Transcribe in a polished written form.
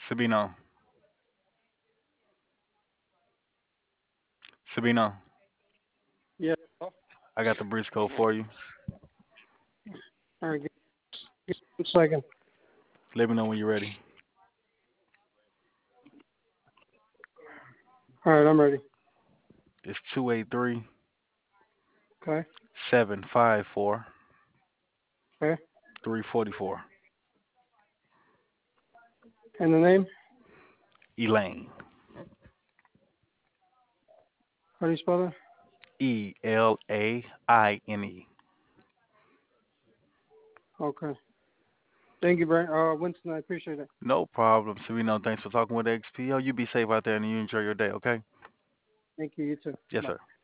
Sabino, Sabino, Yeah. I got the Briscoe for you. All right. Give me 1 second. Let me know when you're ready. All right, I'm ready. It's 283 Okay. 754 Okay. 344. And the name? Elaine. How do you spell that? Elaine. Okay. Thank you, Brian. Winston, I appreciate it. No problem. Sabino, thanks for talking with XPO. You be safe out there and you enjoy your day, okay? Thank you. You too. Yes, Bye. sir.